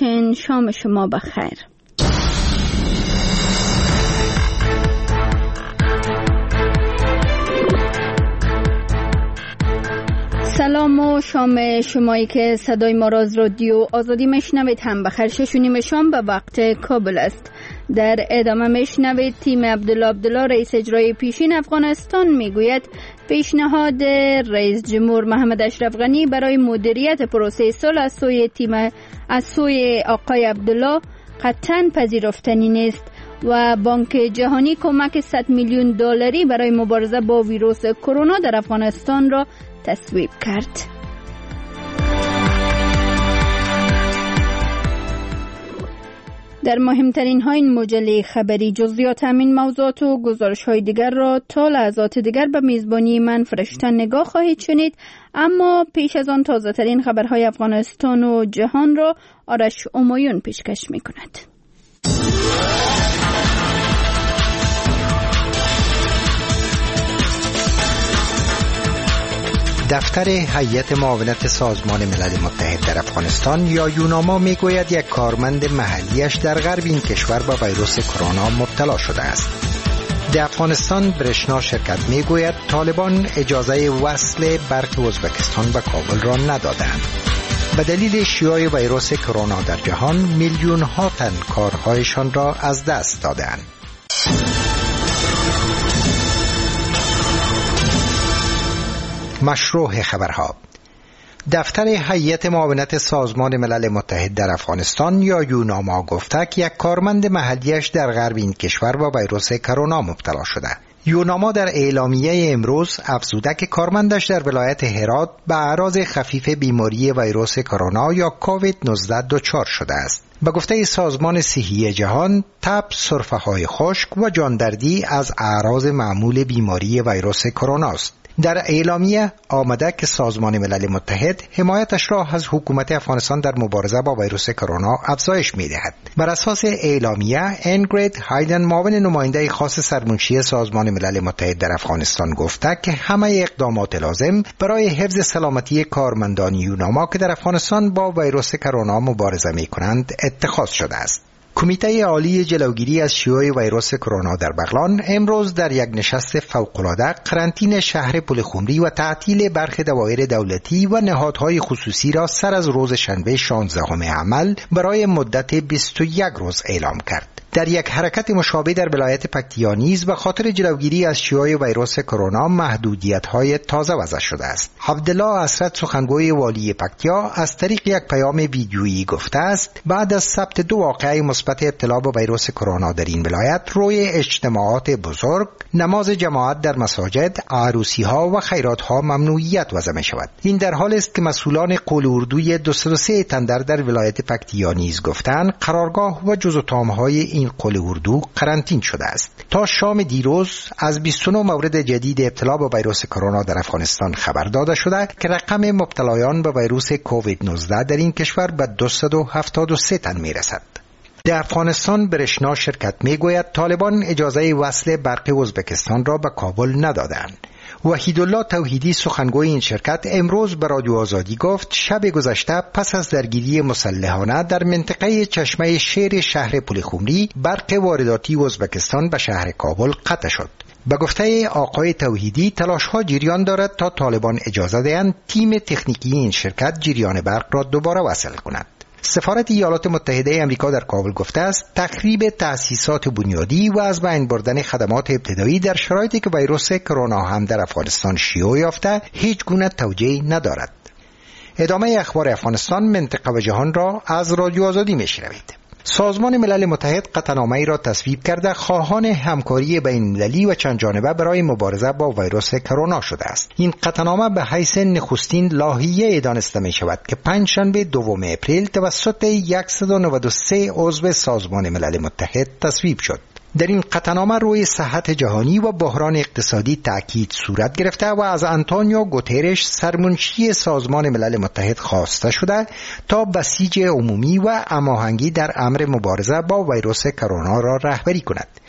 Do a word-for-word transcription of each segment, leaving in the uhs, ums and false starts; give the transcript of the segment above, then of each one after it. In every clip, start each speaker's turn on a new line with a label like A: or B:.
A: همچنین شام شما بخیر. سلام و شام شمایی که صدای ما را از رادیو آزادی میشنوید هم بخیر. شش و نیم شام به وقت کابل است. در ادامه میشنوید تیم عبدالله عبدالله رئیس اجرایی پیشین افغانستان میگوید پیشنهاد رئیس جمهور محمد اشرف غنی برای مدیریت پروسه صلح از سوی تیم از سوی آقای عبدالله قطعاً پذیرفتنی نیست و بانک جهانی کمک صد میلیون دلاری برای مبارزه با ویروس کرونا در افغانستان را تصویب کرد. در مهمترین های این مجله خبری جزئیات همین موضوعات و گزارش های دیگر را تا لحظات دیگر به میزبانی من فرشته نگاه خواهید شنید، اما پیش از آن تازه ترین خبرهای افغانستان و جهان را آرش امایون پیشکش می کند.
B: دفتر هیئت معاونت سازمان ملل متحد در افغانستان یا یوناما میگوید یک کارمند محلیش در غرب این کشور با ویروس کرونا مبتلا شده است. در افغانستان برشنا شرکت میگوید طالبان اجازه وصل برق ازبکستان به کابل را ندادند. به دلیل شیوع ویروس کرونا در جهان میلیون ها تن کارهایشان را از دست دادند. مشروع خبرها. دفتر هیئت معاونت سازمان ملل متحد در افغانستان یا یوناما گفته که یک کارمند محلیش در غرب این کشور با ویروس کرونا مبتلا شده. یوناما در اعلامیه امروز افزوده که کارمندش در ولایت هرات به اعراض خفیف بیماری ویروس کرونا یا کووید نوزده دچار شده است. به گفته سازمان صحی جهان، تب، سرفه‌های خشک و جاندردی از اعراض معمول بیماری ویروس کرونا است. در اعلامیه آمده که سازمان ملل متحد حمایتش را از حکومت افغانستان در مبارزه با ویروس کرونا افزایش می‌دهد. بر اساس اعلامیه، انگرید هایدن معاون نماینده خاص سرمنشی سازمان ملل متحد در افغانستان گفته که همه اقدامات لازم برای حفظ سلامتی کارمندان یوناما که در افغانستان با ویروس کرونا مبارزه می‌کنند اتخاذ شده است. کمیته عالی جلوگیری از شیوع ویروس کرونا در بغلان امروز در یک نشست فوق‌العاده قرنطینه شهر پلخمری و تعطیل برخی دوایر دولتی و نهادهای خصوصی را سر از روز شنبه شانزدهم عمل برای مدت بیست و یک روز اعلام کرد. در یک حرکت مشابه در ولایت پکتیا نیز به خاطر جلوگیری از شیوع ویروس کرونا محدودیت‌های تازه وضع شده است. عبدالله اسرت سخنگوی والی پکتیا از طریق یک پیام ویدیویی گفته است بعد از ثبت دو واقعه مثبت ابتلا به ویروس کرونا در این ولایت روی اجتماعات بزرگ، نماز جماعت در مساجد، عروسی‌ها و خیرات‌ها ممنوعیت وضع می شود. این در حالی است که مسئولان قول اردوی دویست و سه تندر در ولایت پکتیا نیز گفتند قرارگاه و جزوتام‌های این قول اردو قرنطین شده است. تا شام دیروز از بیست و نه مورد جدید ابتلا به ویروس کرونا در افغانستان خبر داده شده که رقم مبتلایان به ویروس کووید نوزده در این کشور به دویست و هفتاد و سه تن میرسد. در افغانستان برشنا شرکت میگوید طالبان اجازه وصل برق ازبکستان را به کابل ندادند. وحیدالله توحیدی سخنگوی این شرکت امروز به رادیو آزادی گفت شب گذشته پس از درگیری مسلحانه در منطقه چشمه شیر شهر پلخمری برق وارداتی ازبکستان به شهر کابل قطع شد. به گفته آقای توحیدی تلاش‌ها جریان دارد تا طالبان اجازه دهند تیم تکنیکی این شرکت جریان برق را دوباره وصل کند. سفارت ایالات متحده آمریکا در کابل گفته است تخریب تأسیسات بنیادی و از بین بردن خدمات ابتدایی در شرایطی که ویروس کرونا هم در افغانستان شیوع یافته هیچ گونه توجیه ندارد. ادامه اخبار افغانستان، منطقه و جهان را از رادیو آزادی میشنوید. سازمان ملل متحد قطعنامه‌ای را تصویب کرده خواهان همکاری بین‌المللی و چند جانبه برای مبارزه با ویروس کرونا شده است. این قطعنامه به حیث نخستین لایحه دانسته می شود که پنجشنبه دوم اپریل توسط صد و نود و سه عضو سازمان ملل متحد تصویب شد. در این قطعنامه روی صحت جهانی و بحران اقتصادی تأکید صورت گرفته و از آنتونیو گوترش سرمنشی سازمان ملل متحد خواسته شده تا بسیج عمومی و هماهنگی در امر مبارزه با ویروس کرونا را رهبری کند.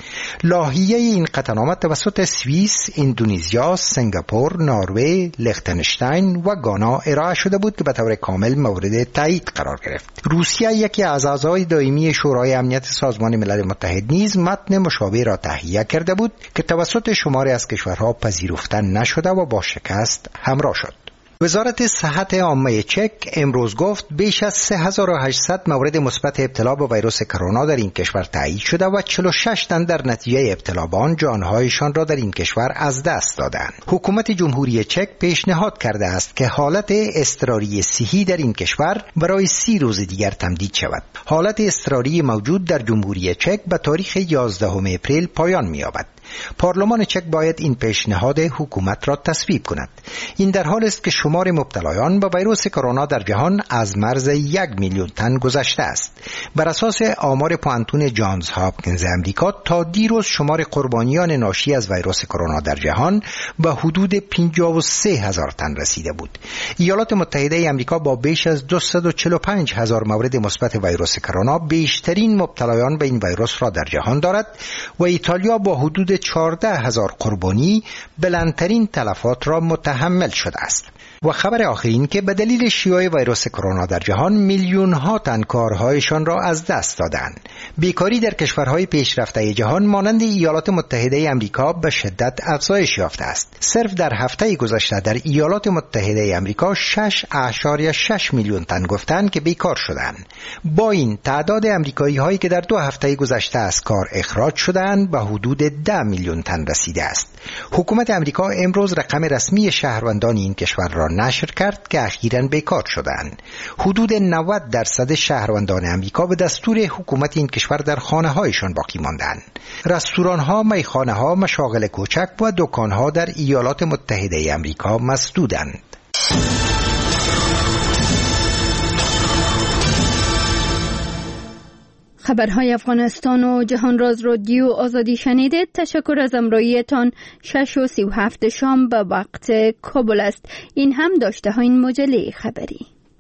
B: لاهیه این قطعنامه توسط سوئیس، اندونزیا، سنگاپور، نروژ، لیختنشتاین و گانا ارائه شده بود که به طور کامل مورد تایید قرار گرفت. روسیه، یکی از اعضای دائمی شورای امنیت سازمان ملل متحد، نیز متن مشابه را تهیه کرده بود که توسط شماری از کشورها پذیرفته نشده و با شکست همراه شد. وزارت صحت عامه چک امروز گفت بیش از سه هزار و هشتصد مورد مثبت ابتلا به ویروس کرونا در این کشور تایید شده و چهل و شش تن در نتیجه ابتلا به آن جانهایشان را در این کشور از دست دادند. حکومت جمهوری چک پیشنهاد کرده است که حالت اضطراری صحی در این کشور برای سی روز دیگر تمدید شود. حالت اضطراری موجود در جمهوری چک به تاریخ یازدهم اپریل پایان می‌یابد. پارلمان چک باید این پیشنهاد حکومت را تصویب کند. این در حال است که شمار مبتلایان به ویروس کرونا در جهان از مرز یک میلیون تن گذشته است. بر اساس آمار پوانتون جانز هاپکینز امریکا، تا دیروز شمار قربانیان ناشی از ویروس کرونا در جهان به حدود پنجاه و سه هزار تن رسیده بود. ایالات متحده امریکا با بیش از دویست و چهل و پنج هزار مورد مثبت ویروس کرونا بیشترین مبتلایان به این ویروس را در جهان دارد و ایتالیا با حدود چهارده هزار قربانی بلندترین تلفات را متحمل شده است. و خبر آخر این که به دلیل شیوع ویروس کرونا در جهان میلیون ها تن کارهایشان را از دست دادند. بیکاری در کشورهای پیشرفته جهان مانند ایالات متحده آمریکا به شدت افزایش یافته است. صرف در هفته گذشته در ایالات متحده آمریکا شش اعشاریه شش میلیون تن گفتند که بیکار شدند. با این تعداد آمریکایی هایی که در دو هفته گذشته از کار اخراج شدند به حدود ده میلیون تن رسیده است. حکومت آمریکا امروز رقم رسمی شهروندان این کشور را نشر کرد که اخیراً بیکار شدند. حدود نود درصد شهروندان آمریکا به دستور حکومت این کشور در خانه‌هایشان باقی ماندند. رستوران‌ها، میخانه‌ها، مشاغل کوچک و دکان‌ها در ایالات متحده آمریکا مسدودند.
A: خبرهای افغانستان و جهان راز رادیو آزادی شنیدید. تشکر از همراهیتان. شش و سی و هفت شام به وقت کابل است. این هم داشته ها این مجله خبری.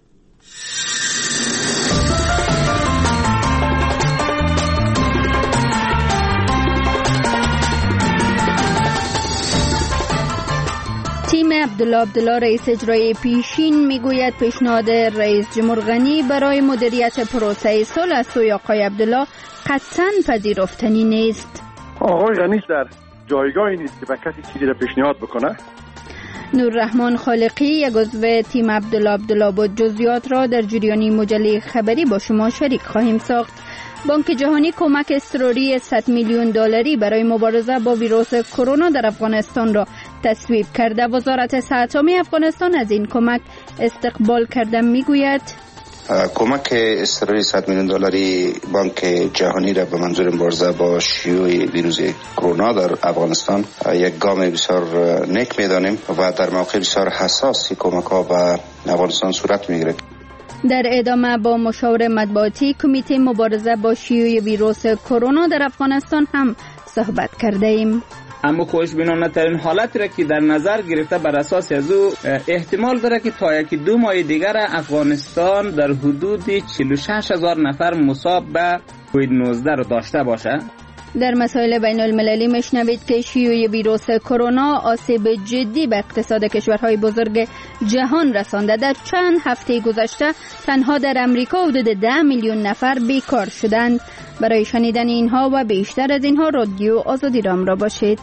A: تیم عبدالله عبدالله رئیس اجرایی پیشین میگوید پیشنهاد رئیس جمهور غنی برای مدیریت پروسه صلح از سوی آقای عبدالله قطعاً پذیرفتنی نیست.
C: آقای غنی در جایگاهی نیست که به کسی چیزی را پیشنهاد بکنه.
A: نوررحمان خالقی، یک عضو تیم عبدالله عبدالله بود. جزئیات را در جریان مجله خبری با شما شریک خواهیم ساخت. بانک جهانی کمک اضطراری صد میلیون دلاری برای مبارزه با ویروس کرونا در افغانستان را تصویب کرده. وزارت صحت عامه افغانستان از این کمک استقبال کرده. میگوید
D: کمک اضطراری صد میلیون دلاری بانک جهانی را به منظور مبارزه با شیوع ویروس کرونا در افغانستان یک گام بسیار نیک می‌دانیم و در موقع بسیار حساسی کمک ها به افغانستان صورت می‌گیرد.
A: در ادامه با مشاور مطبوعاتی کمیته مبارزه با شیوع ویروس کرونا در افغانستان هم صحبت کرده ایم.
E: اما خوشبینانه ترین حالت را که در نظر گرفته بر اساس از او احتمال داره که تا یکی دو ماه دیگر افغانستان در حدود چهل و شش هزار نفر مصاب به کووید نوزده را داشته باشه.
A: در مسائل بین المللی میشنوید که شیوع ویروس کرونا آسیب جدی به اقتصاد کشورهای بزرگ جهان رسانده. در چند هفته گذشته تنها در امریکا حدود ده میلیون نفر بیکار شدند. برای شنیدن اینها و بیشتر از اینها رادیو آزادی را همراه باشید.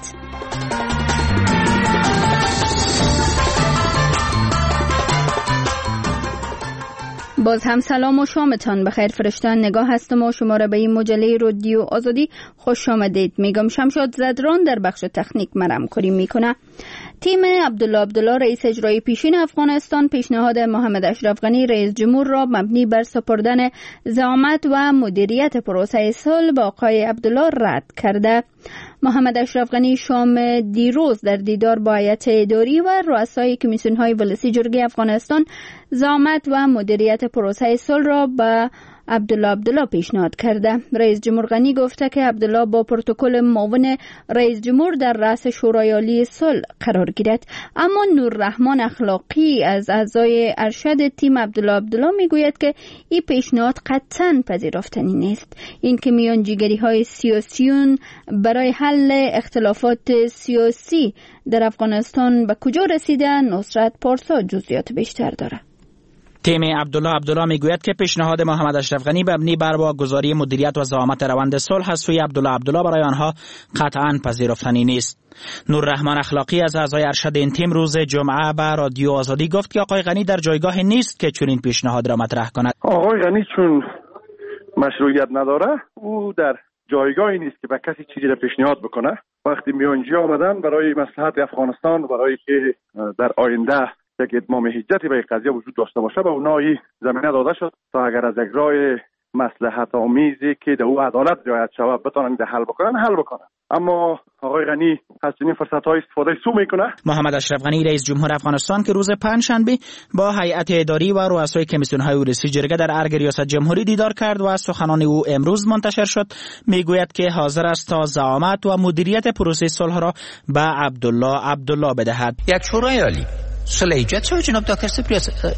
A: باز هم سلام و شامتان بخیر. فرشتان نگاه هستم و شما را به این مجله رادیو آزادی خوش آمدید میگم. شمشاد زدران در بخش تکنیک مرم کاری میکنه. تیم عبدالله عبدالله رئیس اجرایی پیشین افغانستان پیشنهاد محمد اشرف غنی رئیس جمهور را مبنی بر سپردن زعامت و مدیریت پروسه صلح به آقای عبدالله رد کرده. محمد اشرف غنی شام دیروز در دیدار با هیئت اداری و رؤسای کمیسیون‌های ولسی جرگه افغانستان زعامت و مدیریت پروسه صلح را به عبدالله عبدالله پیشنهاد کرده. رئیس جمهور غنی گفته که عبدالله با پروتکل معاون رئیس جمهور در رأس شورای عالی صلح قرار گیرد. اما نوررحمان اخلاقی از اعضای ارشد تیم عبدالله عبدالله میگوید که این پیشنهاد قطعاً پذیرفتنی نیست. این که میانجیگری های سیاسیون برای حل اختلافات سیاسی در افغانستان به کجا رسیده، نصرت پارسا جزئیات بیشتر داره.
F: تیم عبدالله عبدالله میگوید که پیشنهاد محمد اشرف غنی مبنی بر واگذاری مدیریت و زعامت روند صلح از سوی عبدالله عبدالله برای آنها قطعاً پذیرفتنی نیست. نوررحمان اخلاقی از اعضای ارشد این تیم روز جمعه به رادیو آزادی گفت که آقای غنی در جایگاه نیست که چون این پیشنهاد را مطرح کند.
C: آقای غنی چون مشروعیت نداره، او در جایگاهی نیست که به کسی چیزی را پیشنهاد بکنه. وقتی میانجی آمدن برای مصلحت افغانستان، برای که در آینده یک اتمام حجتی به قضیه وجود داشته باشه، به اونایی زمینه داده شد تا اگر از یک راه مصلحت آمیزی که در او عدالت رعایت شود بتونن ده حل بکنن حل بکنن. اما آقای غنی از این فرصت‌های استفاده سو میکنه.
F: محمد اشرف غنی رئیس جمهور افغانستان که روز پنجشنبه با هیئت اداری و رؤسای کمیسیون‌های ورودی جرگه در ارگ ریاست جمهوری دیدار کرد و سخنان او امروز منتشر شد، میگوید که حاضر است تا زعامت و مدیریت پروسه صلح را به عبدالله عبدالله بدهد.
G: یک شورای عالی صلح ایجاد شد، جناب دکتر سپری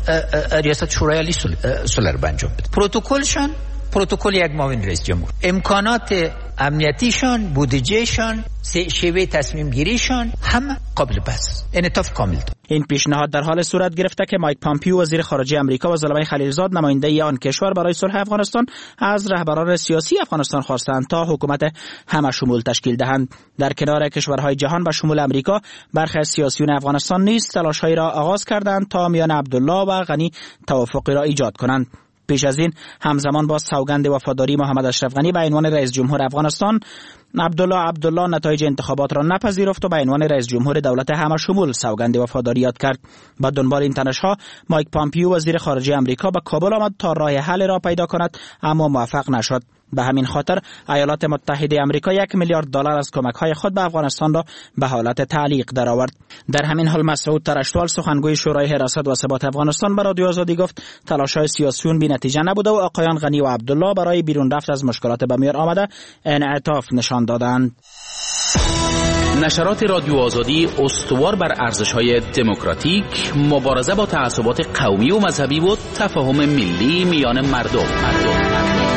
G: ریاست شورای عالی صلح را انجام بده. پروتکلشان پروتکل یک معاون رئیس جمهور، امکانات امنیتیشان، بودجهشان، شیوه تصمیم گیریشان همه قابل بحث، انعطاف کامل دارد.
F: این پیشنهاد در حال صورت گرفته که مایک پامپیو وزیر خارجه آمریکا و زلمه خلیلزاد نماینده آن کشور برای صلح افغانستان از رهبران سیاسی افغانستان خواستند تا حکومت همه شمول تشکیل دهند. در کنار کشورهای جهان به شمول آمریکا، برخی از سیاسیون افغانستان نیز تلاش‌هایی را آغاز کردند تا میان عبدالله و غنی توافقی را ایجاد کنند. پیش از این همزمان با سوگند وفاداری محمد اشرف غنی به عنوان رئیس جمهور افغانستان، عبدالله عبدالله نتایج انتخابات را نپذیرفت و به عنوان رئیس جمهور دولت همه شمول سوگند وفاداری یاد کرد. با دنبال این تنش‌ها، مایک پامپیو وزیر خارجه آمریکا به کابل آمد تا راه حل را پیدا کند، اما موفق نشد. به همین خاطر ایالات متحده آمریکا یک میلیارد دلار از کمک‌های خود به افغانستان را به حالت تعلیق درآورد. در همین حال مسعود ترشتوال سخنگوی شورای حراست و ثبات افغانستان به رادیو آزادی گفت تلاش‌های سیاسیون بی‌نتیجه نبوده و آقایان غنی و عبدالله برای بیرون رفت از مشکلات به میان آمده انعطاف نشان دادند.
H: نشرات رادیو آزادی استوار بر ارزش‌های دموکراتیک، مبارزه با تعصبات قومی و مذهبی و تفاهم ملی میان مردم. مردم.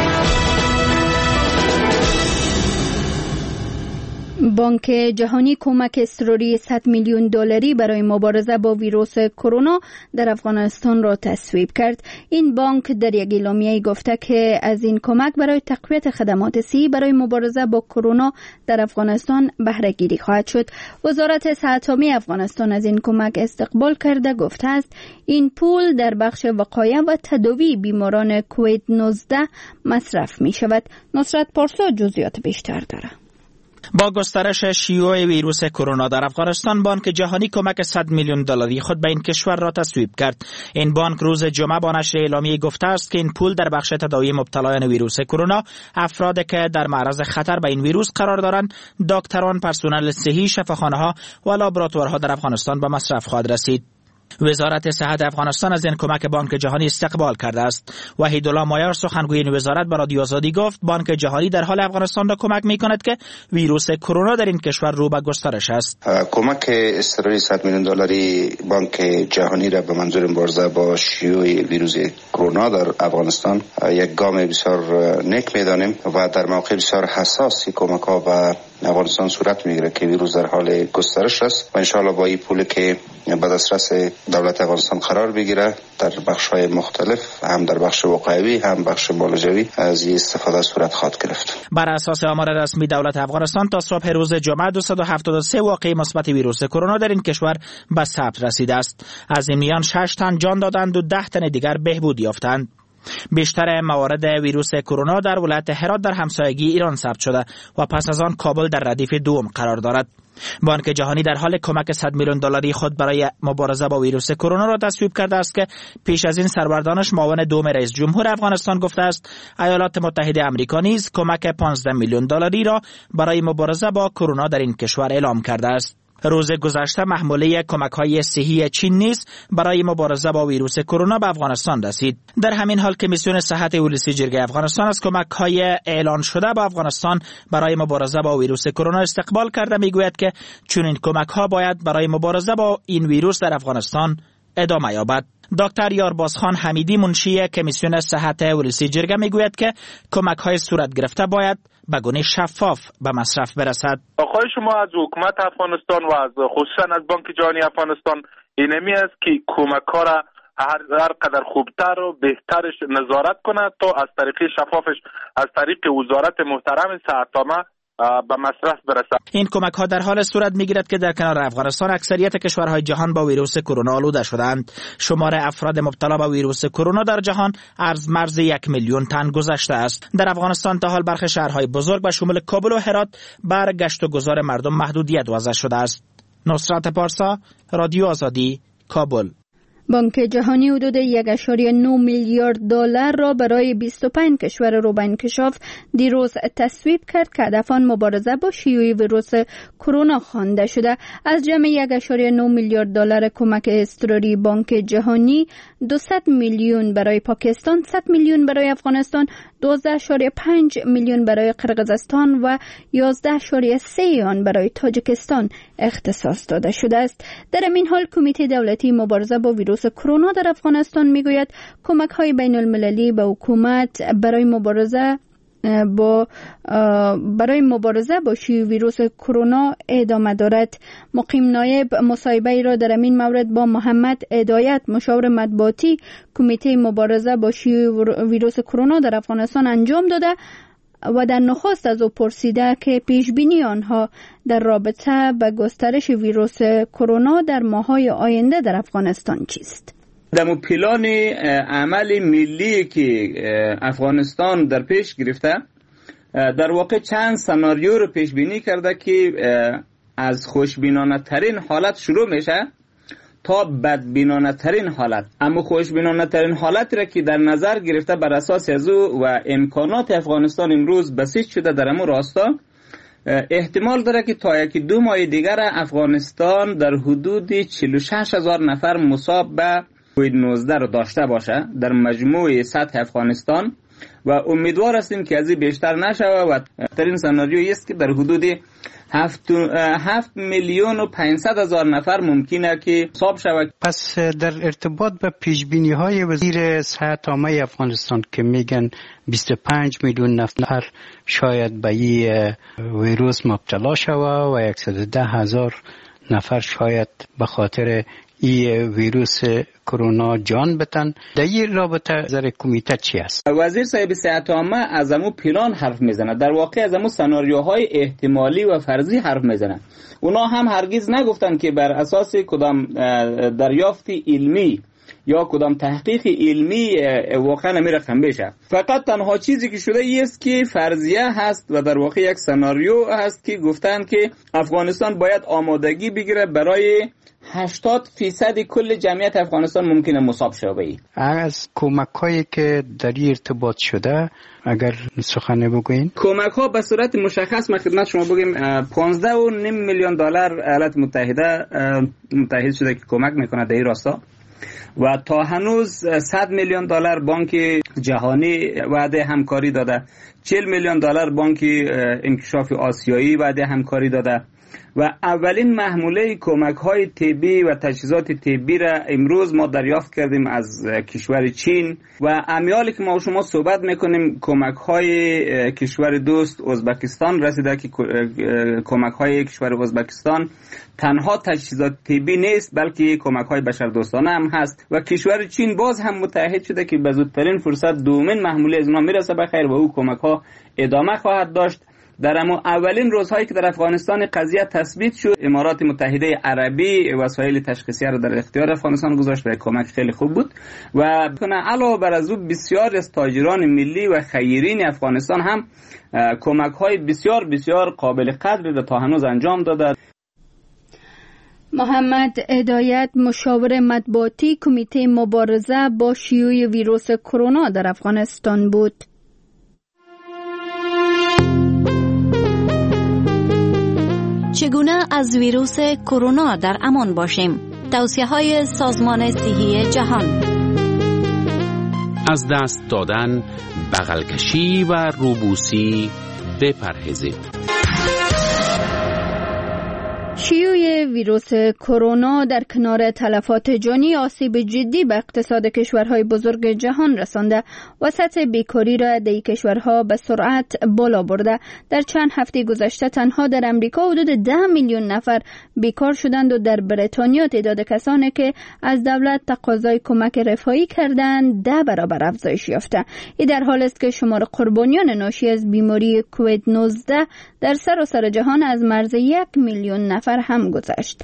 A: بانک جهانی کمک اضطراری صد میلیون دلاری برای مبارزه با ویروس کرونا در افغانستان را تصویب کرد. این بانک در یک اعلامیه گفته که از این کمک برای تقویت خدمات صحی برای مبارزه با کرونا در افغانستان بهره گیری خواهد شد. وزارت صحت عامه افغانستان از این کمک استقبال کرده گفته است این پول در بخش وقایع و تداوی بیماران کووید نوزده مصرف می شود. نصرت پارسا جزئیات بیشتر داره.
F: با گسترش شیوع ویروس کرونا در افغانستان، بانک جهانی کمک صد میلیون دلاری خود به این کشور را تصویب کرد. این بانک روز جمعه با نشر اعلامیه گفته است که این پول در بخش تداوی مبتلایان ویروس کرونا، افرادی که در معرض خطر به این ویروس قرار دارند، دکتران، پرسنل صحی، شفاخانه‌ها و لابراتوارها در افغانستان به مصرف خواهد رسید. وزارت صحت افغانستان از این کمک بانک جهانی استقبال کرده است. وحیدالله مایار سخنگوی این وزارت به رادیو آزادی گفت بانک جهانی در حال افغانستان را کمک می‌کند که ویروس کرونا در این کشور رو به گسترش است.
D: کمک اضطراری صد میلیون دلاری بانک جهانی را به منظور مبارزه با شیوع ویروس کرونا در افغانستان یک گام بسیار نیک می‌دانیم و در موقع بسیار حساسی کمک‌ها به افغانستان صورت می‌گیرد که ویروس در حال گسترش است و ان شاء الله با این پول که به دسترس دولت افغانستان قرار بگیره در بخش‌های مختلف، هم در بخش وقایوی هم بخش بالجوی، از این استفاده صورت خواهد گرفت.
F: بر اساس آمار رسمی دولت افغانستان تا صبح روز جمعه دویست و هفتاد و سه واقعه مثبت ویروس کرونا در این کشور به ثبت رسیده است. از این میان شش تن جان دادند و ده تن دیگر بهبود یافتند. بیشتر موارد ویروس کرونا در ولایت هرات در همسایگی ایران ثبت شده و پس از آن کابل در ردیف دوم قرار دارد. بانک جهانی در حال کمک صد میلیون دلاری خود برای مبارزه با ویروس کرونا را تصویب کرده است که پیش از این سربردانش معاون دوم رئیس جمهور افغانستان گفته است ایالات متحده آمریکا نیز کمک پانزده میلیون دلاری را برای مبارزه با کرونا در این کشور اعلام کرده است. روز گذشته محموله کمک‌های صحی چین نیز برای مبارزه با ویروس کرونا به افغانستان رسید. در همین حال کمیسیون صحت ولسی جرگه افغانستان از کمک‌های اعلان شده به افغانستان برای مبارزه با ویروس کرونا استقبال کرده، میگوید که چنین کمک‌ها باید برای مبارزه با این ویروس در افغانستان ادامه یابد. دکتر یاربازخان حمیدی منشی کمیسیون صحت ولسی جرگه میگوید که کمک‌های صورت گرفته باید به گونه شفاف به مصرف برسد.
I: خواهش شما از حکومت افغانستان و از خصوصا از بانک جهانی افغانستان اینمی است که کمک‌ها را هر هر قدر خوبتر و بهترش نظارت کند تا از طریق شفافش از طریق وزارت محترم صحت‌عامه به مصرف برسد. این
F: کمک ها در حال صورت میگیرد که در کنار افغانستان اکثریت کشورهای جهان با ویروس کرونا آلوده شدند. شمار افراد مبتلا به ویروس کرونا در جهان از مرز یک میلیون تن گذشته است. در افغانستان تا حال برخی شهرهای بزرگ به شمول کابل و هرات بر گشت و گذار مردم محدودیت وضع شده است. نصرت پارسا، رادیو آزادی، کابل.
A: بانک جهانی حدود یک و نه میلیارد دلار را برای بیست و پنج کشور روبه انکشاف دیروز تصویب کرد که هدف آن مبارزه با شیوع ویروس کرونا خوانده شده. از جمع یک و نه میلیارد دلار کمک اضطراری بانک جهانی، دویست میلیون برای پاکستان، صد میلیون برای افغانستان، دوازده و پنج میلیون برای قرقیزستان و یازده و سه آن برای تاجیکستان اختصاص داده شده است. در این حال کمیته دولتی مبارزه با ویروس کرونا در افغانستان میگوید کمک‌های بین المللی به حکومت برای مبارزه با برای مبارزه با شیوع ویروس کرونا ادامه دارد. مقیم نایب مصاحبه را در این مورد با محمد هدایت، مشاور مطبوعاتی کمیته مبارزه با شیوع ویروس کرونا در افغانستان انجام داده و در نخست از او پرسیده که پیش بینی آنها در رابطه با گسترش ویروس کرونا در ماه‌های آینده در افغانستان چیست؟
E: در پلان عمل ملی که افغانستان در پیش گرفته در واقع چند سناریو رو پیش بینی کرده که از خوشبینانه ترین حالت شروع میشه تا بدبینانه ترین حالت. اما خوشبینانه ترین حالت را که در نظر گرفته بر اساس از او و امکانات افغانستان امروز بسیج شده در امو راستا، احتمال داره که تا یکی دو ماه دیگر افغانستان در حدود چهل و شش هزار نفر مصاب به کووید نوزده رو داشته باشه در مجموع سطح افغانستان و امیدوار هستیم که از این بیشتر نشه و ترین سناریویی است که در حدود هفت, هفت میلیون و پانصد هزار نفر ممکنه که مصاب شود.
J: پس در ارتباط به پیشبینی های وزیر صحت عامه افغانستان که میگن بیست و پنج میلیون نفر شاید به این ویروس مبتلا شود و صد و ده هزار نفر شاید به خاطر این ویروس کرونا جان بتن، در این رابطه نظر کمیته چی است؟
E: وزیر صاحب صحت عامه از امو پلان حرف میزنه، در واقع از امو سناریوهای احتمالی و فرضی حرف میزنه. اونا هم هرگز نگفتن که بر اساس کدام دریافت علمی یا کدام تحقیق علمی واقعا نمی رقم بشه. فقط تنها چیزی که شده است که فرضیه هست و در واقع یک سناریو هست که گفتن که افغانستان باید آمادگی بگیره برای هشتاد فیصد کل جمعیت افغانستان ممکنه مصاب شوه.
J: از کمک هایی که در ارتباط شده اگر سخنه بگوین؟
E: کمک ها به صورت مشخص ما خدمت شما بگیم پانزده و نیم میلیون دلار ایالات متحده متحد شده که کمک میکنه در این راستا و تا هنوز صد میلیون دلار بانک جهانی وعده همکاری داده، چهل میلیون دلار بانک انکشاف آسیایی وعده همکاری داده و اولین محموله کمک های طبی و تجهیزات طبی را امروز ما دریافت کردیم از کشور چین و امیالی که ما شما صحبت میکنیم کمک های کشور دوست ازبکستان رسیده که کمک های کشور ازبکستان تنها تجهیزات طبی نیست بلکه کمک های بشردوستانه هم هست و کشور چین باز هم متحد شده که به زودترین فرصت دومین محموله از اونها میرسه بخیر و او کمک ها ادامه خواهد داشت. در اما اولین روزهایی که در افغانستان قضیه تثبیت شد امارات متحده عربی وسایل تشخیصی را در اختیار افغانستان گذاشت و کمک خیلی خوب بود و علاوه بر از او بسیار از تاجران ملی و خیرین افغانستان هم کمک های بسیار بسیار قابل قدری را تا هنوز انجام داده.
A: محمد هدایت مشاور مطبوعاتی کمیته مبارزه با شیوع ویروس کرونا در افغانستان بود.
K: چگونه از ویروس کرونا در امان باشیم؟ توصیه‌های سازمان صحی جهان.
H: از دست دادن، بغل کشی و روبوسی بپرهیزید.
A: شیوع ویروس کرونا در کنار تلفات جانی آسیب جدی به اقتصاد کشورهای بزرگ جهان رسانده و سطح بیکاری را در کشورها به سرعت بالا برده. در چند هفته گذشته تنها در امریکا حدود ده میلیون نفر بیکار شدند و در بریتانیا تعداد کسانی که از دولت تقاضای کمک رفاهی کردند ده برابر افزایش یافته. این در حالی است که شمار قربانیان ناشی از بیماری کووید نوزده در سراسر جهان از مرز یک میلیون نفر هم گذشت.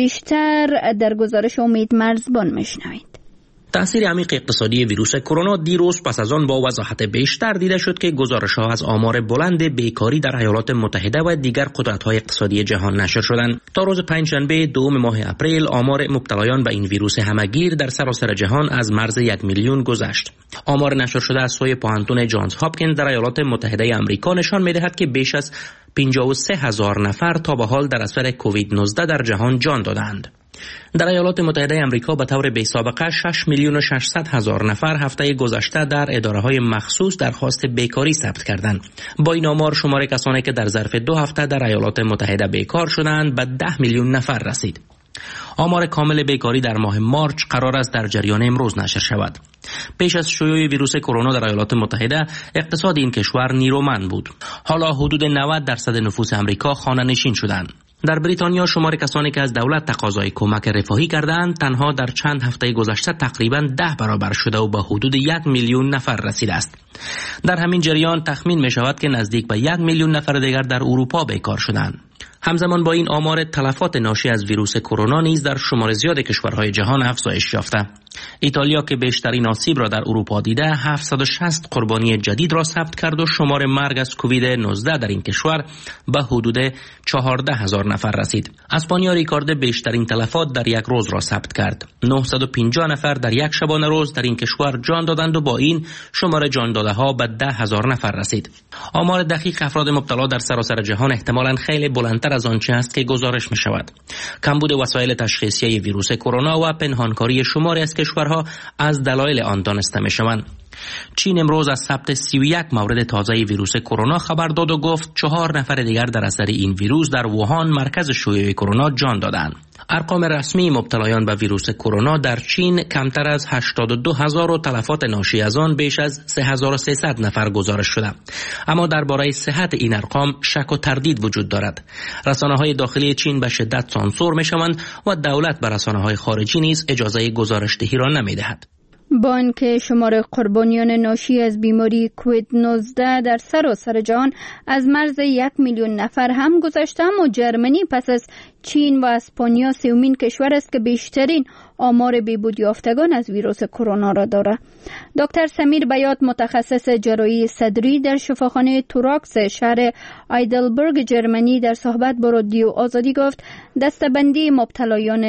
A: بیشتر در گزارش امید مرزبان میشنوید.
L: تأثیر عمیق اقتصادی ویروس کرونا دیروز پس از آن با وضاحت بیشتر دیده شد که گزارش‌ها از آمار بلند بیکاری در ایالات متحده و دیگر قدرت‌های اقتصادی جهان نشر شدند. تا روز پنجشنبه دوم ماه اپریل آمار مبتلایان به این ویروس همهگیر در سراسر جهان از مرز یک میلیون گذشت. آمار نشر شده از سوی پوهنتون جانز هاپکینز در ایالات متحده آمریکا نشان می‌دهد که بیش از پنجاه و سه هزار نفر تا به حال در اثر کووید نوزده در جهان جان دادند. در ایالات متحده آمریکا به طور بی‌سابقه شش میلیون و ششصد هزار نفر هفته گذشته در اداره‌های مخصوص درخواست بیکاری ثبت کردند. با این آمار شمار کسانی که در ظرف دو هفته در ایالات متحده بیکار شدند به ده میلیون نفر رسید. آمار کامل بیکاری در ماه مارچ قرار است در جریان امروز نشر شود. پیش از شیوع ویروس کرونا در ایالات متحده اقتصاد این کشور نیرومند بود. حالا حدود نود درصد نفوس آمریکا خانه نشین شدند. در بریتانیا شمار کسانی که از دولت تقاضای کمک رفاهی کردند تنها در چند هفته گذشته تقریباً ده برابر شده و به حدود یک میلیون نفر رسیده است. در همین جریان تخمین می شود که نزدیک به یک میلیون نفر دیگر در اروپا بیکار شدند. همزمان با این آمار تلفات ناشی از ویروس کرونا نیز در شمار زیاد کشورهای جهان افزایش یافته. ایتالیا که بیشترین آسیب را در اروپا دیده هفتصد و شصت قربانی جدید را ثبت کرد و شمار مرگ از کووید نوزده در این کشور به حدود چهارده هزار نفر رسید. اسپانیا ریکارد بیشترین تلفات در یک روز را ثبت کرد. نهصد و پنجاه نفر در یک شبانه روز در این کشور جان دادند و با این شمار جان داده ها به ده هزار نفر رسید. آمار دقیق افراد مبتلا در سراسر جهان احتمالاً خیلی بلندتر از آنچه است که گزارش می شود. کمبود وسایل تشخیصی ویروس کرونا و پنهانکاری شماری از کشورها از دلایل آن دانسته می شوند. چین امروز از ثبت سی و یک مورد تازه ویروس کرونا خبر داد و گفت چهار نفر دیگر در اثر این ویروس در ووهان مرکز شیوع کرونا جان دادند. ارقام رسمی مبتلایان به ویروس کرونا در چین کمتر از هشتاد و دو هزار و تلفات ناشی از آن بیش از سه هزار و سیصد نفر گزارش شده. اما درباره صحت این ارقام شک و تردید وجود دارد. رسانه‌های داخلی چین به شدت سانسور می‌شوند و دولت به رسانه‌های خارجی نیز اجازه گزارش دهی را نمی‌دهد.
A: با آنکه شمار قربانیان ناشی از بیماری کووید نوزده در سراسر جهان از مرز یک میلیون نفر هم گذشته، اما جرمنی پس از چین و اسپانیا سومین کشور است که بیشترین آمار بهبود یافتگان از ویروس کرونا را دارد. دکتر سمیر بیات متخصص جراحی صدری در شفاخانه توراکس شهر ایدلبرگ جرمنی در صحبت با رادیو آزادی گفت دسته‌بندی مبتلایان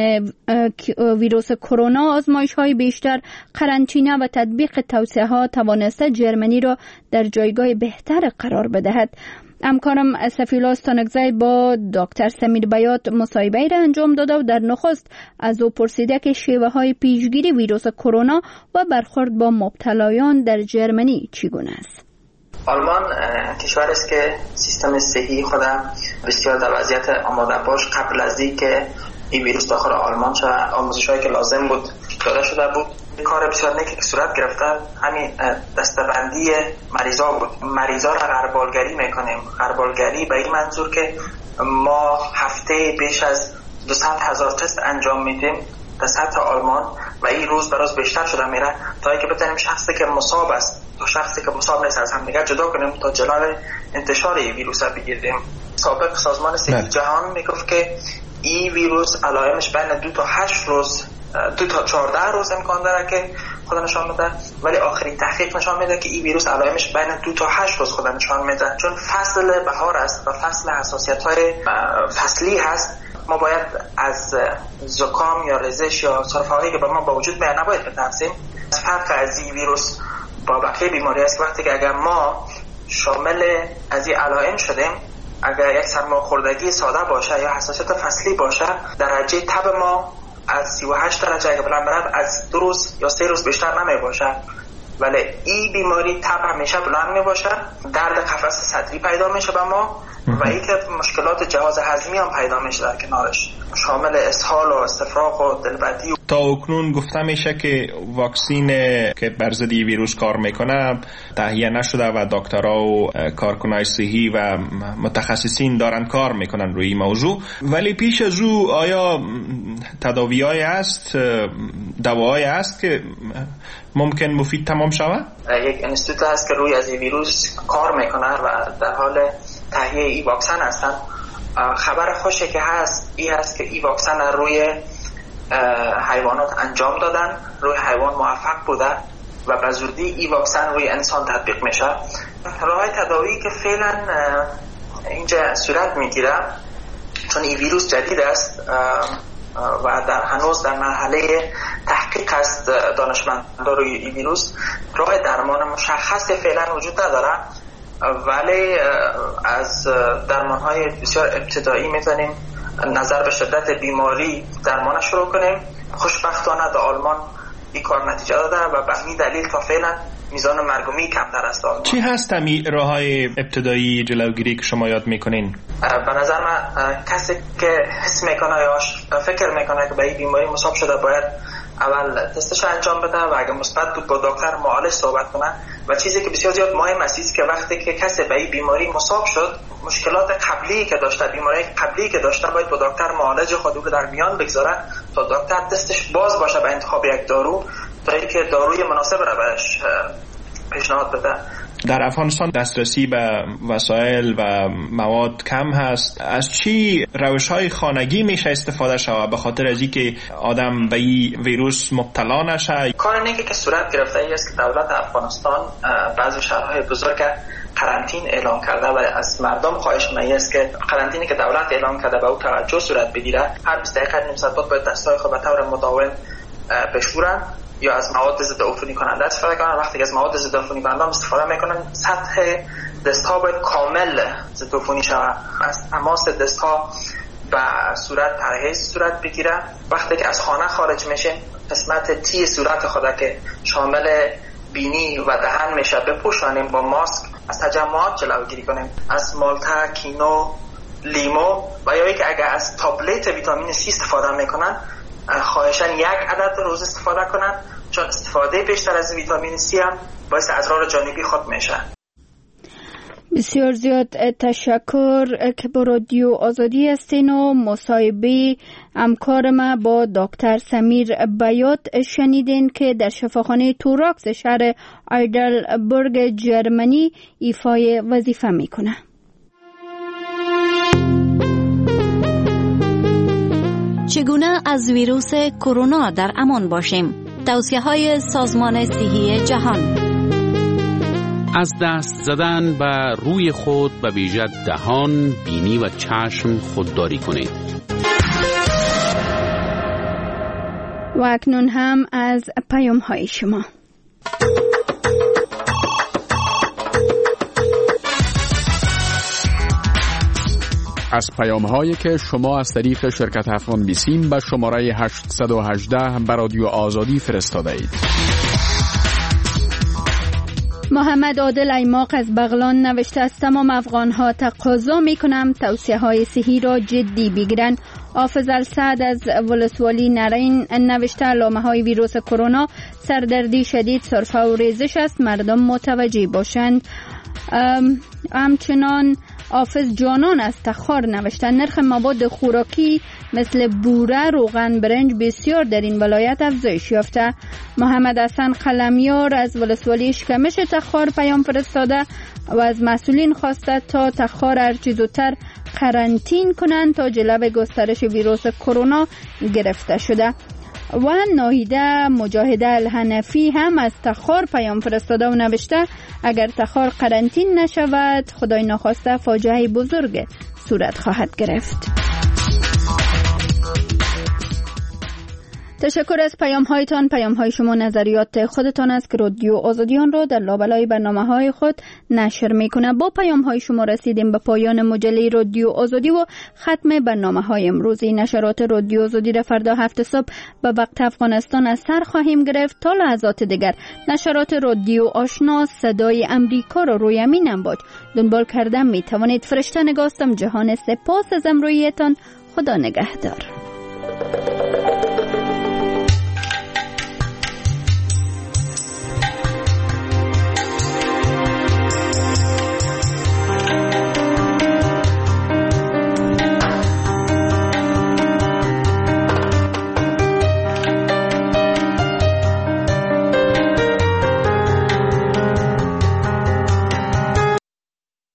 A: ویروس کرونا، آزمایش‌های بیشتر، قرنطینه و تطبیق توصیه‌ها توانسته جرمنی را در جایگاه بهتر قرار بدهد. همکارم سفیلا استانکزی با دکتر سمیر بیات مصاحبه را انجام داده و در نخست از او پرسیده که شیوه های پیشگیری ویروس کرونا و برخورد با مبتلایان در جرمنی چگونه است.
M: آلمان کشور است که سیستم صحی خود بسیار در وضعیت آماده باش قبل از اینکه این ویروس داخل آلمان شود آموزش‌هایی که لازم بود داده شده بود. کار بسیار نیکی که صورت گرفته همین دسته‌بندی مریضا بود. مریضا را غربالگری میکنیم. غربالگری به این منظور که ما هفته بیش از دویست هزار تست انجام میدیم در سطح آلمان و این روز به روز بیشتر شده میره تا اینکه بتونیم شخصی که مصاب است تا شخصی که مصاب نیست از هم دیگر جدا کنیم تا جلوی انتشار این ویروس را بگیریم. سابق سازمان صحت جهان میگفت که این ویروس علائمش بین دو تا هشت روز دو تا چهارده روز امکان داره که خود نشان میده، ولی آخرین تحقیق نشان میده که این ویروس علائمش بین دو تا هشت روز خود نشان میده. چون فصل بهار است و فصل حساسیت‌های فصلی هست، ما باید از زکام یا رزش یا سرفه‌هایی که به ما با وجود میاد نباید بترسیم. فرق از این ویروس با بقیه بیماری است وقتی که اگر ما شامل از این علائم شدیم اگر یک سرماخوردگی ساده باشه یا حساسیت فصلی باشه، درجه تب ما از سی و هشت درجه اگه بلند بره از دو روز یا سه روز بیشتر نمی باشه. ولی این بیماری تب همیشه بلند می باشه، درد قفس صدری پیدا میشه به ما و این که مشکلات جهاز هضمی هم پیدا میشه در کنارش، شامل اسهال و استفراغ و دلبدی.
N: تا اکنون گفته میشه که واکسین که بر ضد ویروس کار میکنه تهیه نشده و دکترها و کارکنای صحی و متخصصین دارن کار میکنن روی این موضوع، ولی پیش از او آیا تداوی‌های است، دواهایی است که ممکن مفید تمام شود؟
M: یک انستیتوت هست که روی از این ویروس کار میکنه و در حال تهیه ای واکسن هستن. خبر خوشی که هست این هست که این واکسن روی حیوانات انجام دادن، روی حیوان موفق بوده و به زودی این واکسن روی انسان تطبیق میشه. راه تداوی که فعلا اینجا صورت میگیره، چون این ویروس جدید است و در هنوز در مرحله تحقیق است دانشمندان روی این ویروس، راه درمان مشخص فعلا وجود نداره، ولی از درمان‌های بسیار ابتدایی میتونیم نظر به شدت بیماری درمان شروع کنیم. خوشبختانه در آلمان این کار نتیجه داده و به این دلیل تا فعلا میزان مرگ و میر کمتر است.
N: چی هست همی راه‌های ابتدایی جلوگیری که شما یاد میکنین؟
M: به نظر من کسی که حس میکنه یا فکر میکنه که به این بیماری مصاب شده باید اول تستش انجام بده و اگه مثبت بود با دکتر معالج صحبت کنه. و چیزی که بسیار زیاد مهم است که وقتی که کسی به این بیماری مصاب شد، مشکلات قبلی که داشته، بیماری قبلی که داشته، باید با دکتر معالج خود رو در میان بگذاره تا دکتر دستش باز باشه به انتخاب یک دارو تا اینکه داروی مناسب را بهش پیشنهاد بده.
N: در افغانستان دسترسی به وسایل و مواد کم هست. از چی روش‌های خانگی میشه استفاده شود به خاطر از اینکه آدم به این ویروس مبتلا نشه؟
M: کار نیکی که صورت گرفته است که دولت افغانستان بعضی شهرهای بزرگ قرنطین اعلام کرده و از مردم خواهش می است که قرنطینی که دولت اعلام کرده به او توجه صورت بگیره. هر بیست دقیقه نیم ساعت باید دستای خود به طور مداوم بشورن یا از مواد ضد عفونی کننده استفاده کنن. وقتی از مواد ضد عفونی کننده استفاده میکنن، سطح دست‌ها باید کامل ضد عفونی شود. از تماس دست‌ها به صورت پرهیز صورت بگیره. وقتی که از خانه خارج میشین، قسمت تی صورت خود که شامل بینی و دهن میشه بپوشانیم با ماسک. از تجمعات جلوگیری کنیم، از مالتا، کینو، لیمو و یا اینکه اگر از تابلت ویتامین سی استفاده میکنن، خواهشاً یک عدد روز استفاده کنن، چون استفاده بیشتر از ویتامین سی هم باعث اضرار جانبی خود میشه.
A: بسیار زیاد تشکر که با رادیو آزادی هستین و مصاحبه همکار ما با دکتر سمیر بیات شنیدین که در شفاخانه توراکس شهر آیدلبرگ جرمنی ایفای وظیفه میکنه.
K: چگونه از ویروس کرونا در امان باشیم؟ توصیه‌های سازمان صحی جهان.
H: از دست زدن به روی خود به ویژه دهان، بینی و چشم خودداری کنید.
A: و اکنون هم از پیام‌های شما.
O: از پیام‌هایی که شما از طریق شرکت افغان بیسیم به شماره هشت یک هشت به رادیو آزادی فرستاده اید.
A: محمد عادل ایماق از بغلان نوشته از تمام افغان‌ها تقاضا می‌کنم توصیه‌های صحی را جدی بگیرن. حافظ السعد از ولسوالی نرین نوشته علامه‌های ویروس کرونا سردردی شدید، سرفه و ریزش است، مردم متوجه باشند. همچنان حافظ جانان از تخار نوشته نرخ مواد خوراکی مثل بوره، روغن، برنج بسیار در این ولایت افزایش یافته. محمد حسن قلمیار از ولسوالی اشکمش تخار پیام فرستاده و از مسئولین خواسته تا تخار هرچه زودتر قرنطین کنند تا جلو گسترش ویروس کرونا گرفته شده. و ناهیده مجاهده الحنفی هم از تخار پیام فرستاده و نوشته اگر تخار قرنطین نشود خدای ناخواسته فاجعه بزرگ صورت خواهد گرفت. تشکر از پیام هایتان. پیام های شما نظریات خودتان است که رادیو آزادیان را در لابلای برنامه های خود نشر میکنه. با پیام های شما رسیدیم به پایان مجله رادیو آزادی و ختم برنامه های امروزی. نشرات رادیو آزادی را فردا هفت صبح به وقت افغانستان از سر خواهیم گرفت. تا لحظات دیگر نشرات رادیو آشنا صدای امریکا را روی همین امواج دنبال کردن می توانید. فرشته نگاستم جهان، سپاس از امرویتان. خدا نگهدار.